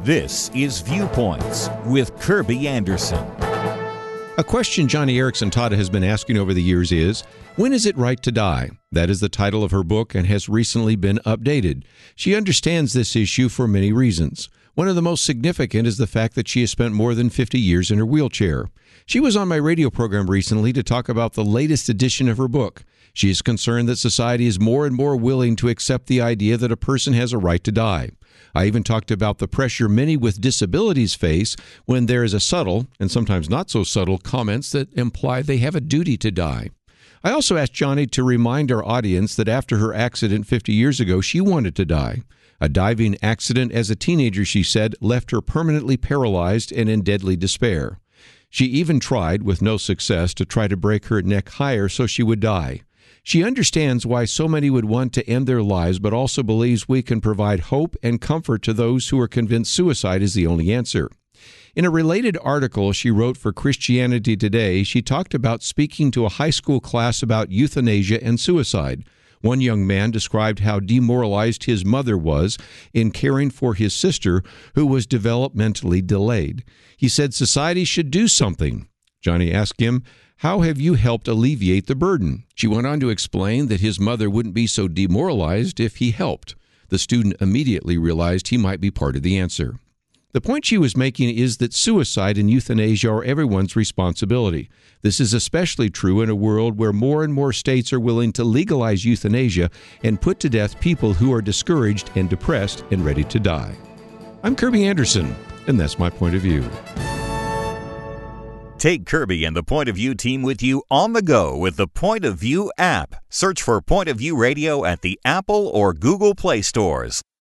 This is Viewpoints with Kirby Anderson. A question Joni Eareckson Tada has been asking over the years is, when is it right to die? That is the title of her book and has recently been updated. She understands this issue for many reasons. One of the most significant is the fact that she has spent more than 50 years in her wheelchair. She was on my radio program recently to talk about the latest edition of her book. She is concerned that society is more and more willing to accept the idea that a person has a right to die. I even talked about the pressure many with disabilities face when there is a subtle, and sometimes not so subtle, comments that imply they have a duty to die. I also asked Joni to remind our audience that after her accident 50 years ago, she wanted to die. A diving accident as a teenager, she said, left her permanently paralyzed and in deadly despair. She even tried, with no success, to try to break her neck higher so she would die. She understands why so many would want to end their lives, but also believes we can provide hope and comfort to those who are convinced suicide is the only answer. In a related article she wrote for Christianity Today, she talked about speaking to a high school class about euthanasia and suicide. One young man described how demoralized his mother was in caring for his sister, who was developmentally delayed. He said society should do something. Joni asked him, "How have you helped alleviate the burden?" She went on to explain that his mother wouldn't be so demoralized if he helped. The student immediately realized he might be part of the answer. The point she was making is that suicide and euthanasia are everyone's responsibility. This is especially true in a world where more and more states are willing to legalize euthanasia and put to death people who are discouraged and depressed and ready to die. I'm Kirby Anderson, and that's my point of view. Take Kirby and the Point of View team with you on the go with the Point of View app. Search for Point of View Radio at the Apple or Google Play stores.